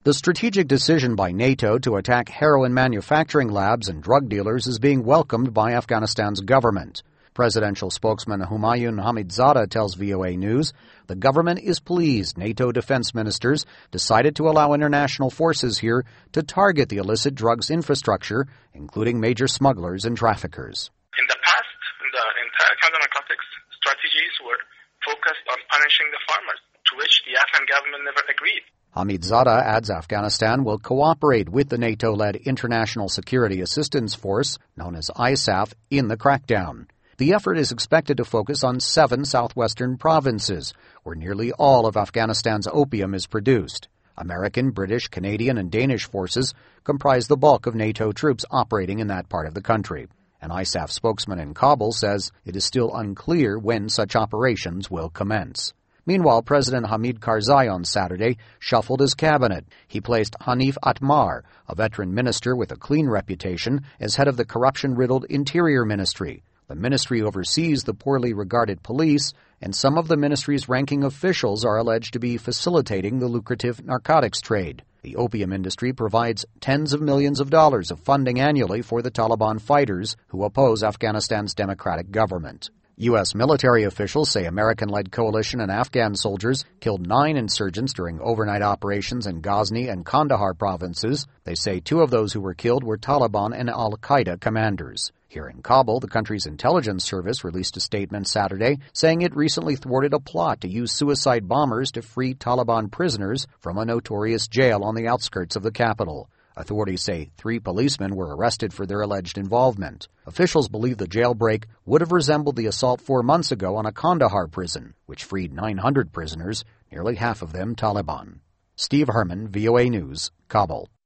The strategic decision by NATO to attack heroin manufacturing labs and drug dealers is being welcomed by Afghanistan's government. Presidential spokesman Humayun Hamidzada tells VOA News the government is pleased NATO defense ministers decided to allow international forces here to target the illicit drugs infrastructure, including major smugglers and traffickers. In the past, the entire counter-narcotics strategies were focused on punishing the farmers, to which the Afghan government never agreed. Hamidzada adds Afghanistan will cooperate with the NATO-led International Security Assistance Force, known as ISAF, in the crackdown. The effort is expected to focus on 7 southwestern provinces, where nearly all of Afghanistan's opium is produced. American, British, Canadian, and Danish forces comprise the bulk of NATO troops operating in that part of the country. An ISAF spokesman in Kabul says it is still unclear when such operations will commence. Meanwhile, President Hamid Karzai on Saturday shuffled his cabinet. He placed Hanif Atmar, a veteran minister with a clean reputation, as head of the corruption-riddled Interior Ministry. The ministry oversees the poorly regarded police, and some of the ministry's ranking officials are alleged to be facilitating the lucrative narcotics trade. The opium industry provides tens of millions of dollars of funding annually for the Taliban fighters who oppose Afghanistan's democratic government. U.S. military officials say American-led coalition and Afghan soldiers killed 9 insurgents during overnight operations in Ghazni and Kandahar provinces. They say 2 of those who were killed were Taliban and al-Qaeda commanders. Here in Kabul, the country's intelligence service released a statement Saturday saying it recently thwarted a plot to use suicide bombers to free Taliban prisoners from a notorious jail on the outskirts of the capital. Authorities say 3 policemen were arrested for their alleged involvement. Officials believe the jailbreak would have resembled the assault 4 months ago on a Kandahar prison, which freed 900 prisoners, nearly half of them Taliban. Steve Herman, VOA News, Kabul.